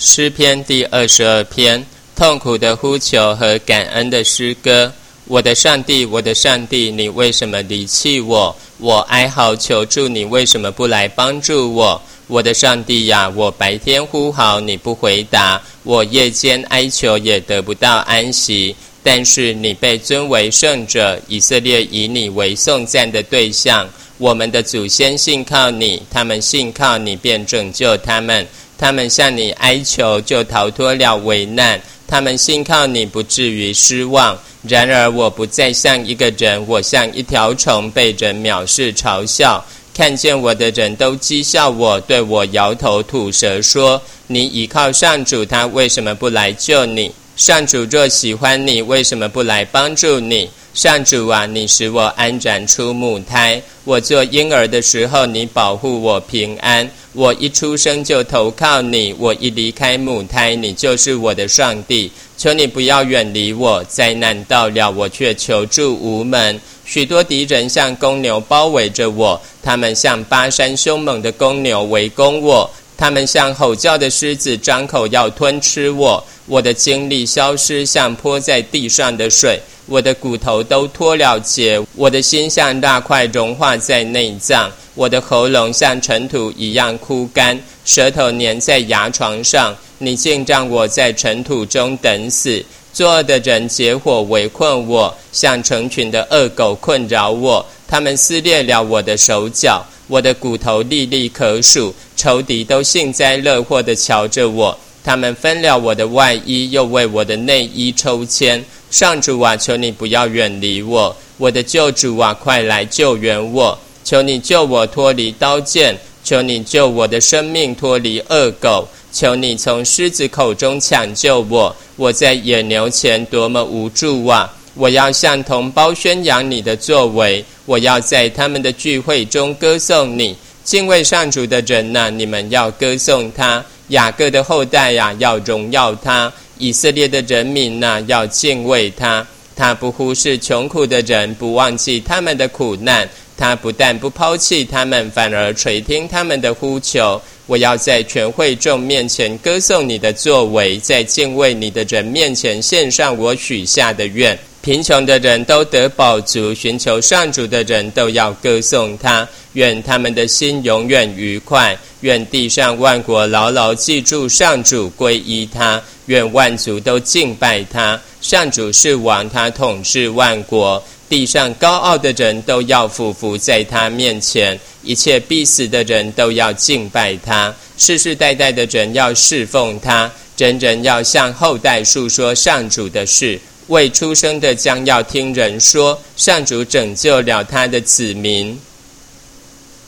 诗篇第22篇，痛苦的呼求和感恩的诗歌。我的上帝，我的上帝，你为什么离弃我？我哀嚎求助你，为什么不来帮助我？我的上帝呀，我白天呼号，你不回答；我夜间哀求，也得不到安息。但是你被尊为圣者，以色列以你为颂赞的对象。我们的祖先信靠你，他们信靠你，便拯救他们。他们向你哀求，就逃脱了危难。他们信靠你，不至于失望。然而我不再像一个人，我像一条虫，被人藐视嘲笑。看见我的人都讥笑我，对我摇头吐舌说：你倚靠上主，他为什么不来救你？上主若喜欢你，为什么不来帮助你？上主啊，你使我安然出母胎。我做婴儿的时候，你保护我平安。我一出生就投靠你，我一离开母胎，你就是我的上帝。求你不要远离我，灾难到了，我却求助无门。许多敌人像公牛包围着我，他们像巴山凶猛的公牛围攻我，他们像吼叫的狮子，张口要吞吃我。我的精力消失，像泼在地上的水。我的骨头都脱了节，我的心像大块融化在内脏，我的喉咙像尘土一样枯干，舌头粘在牙床上。你竟让我在尘土中等死。作恶的人结伙围困我，像成群的恶狗困扰我。他们撕裂了我的手脚，我的骨头粒粒可数。仇敌都幸灾乐祸地瞧着我，他们分了我的外衣，又为我的内衣抽签。上主啊，求你不要远离我，我的救主啊，快来救援我。求你救我脱离刀剑，求你救我的生命脱离恶狗，求你从狮子口中抢救我。我在野牛前多么无助啊！我要向同胞宣扬你的作为，我要在他们的聚会中歌颂你。敬畏上主的人啊，你们要歌颂他；雅各的后代啊，要荣耀他；以色列的人民啊，要敬畏他。他不忽视穷苦的人，不忘记他们的苦难。他不但不抛弃他们，反而垂听他们的呼求。我要在全会众面前歌颂你的作为，在敬畏你的人面前献上我许下的愿。贫穷的人都得饱足，寻求上主的人都要歌颂他。愿他们的心永远愉快，愿地上万国牢牢记住上主，归依他。愿万族都敬拜他。上主是王，他统治万国。地上高傲的人都要俯伏在他面前，一切必死的人都要敬拜他。世世代代的人要侍奉他，人人要向后代述说上主的事。未出生的将要听人说，上主拯救了他的子民。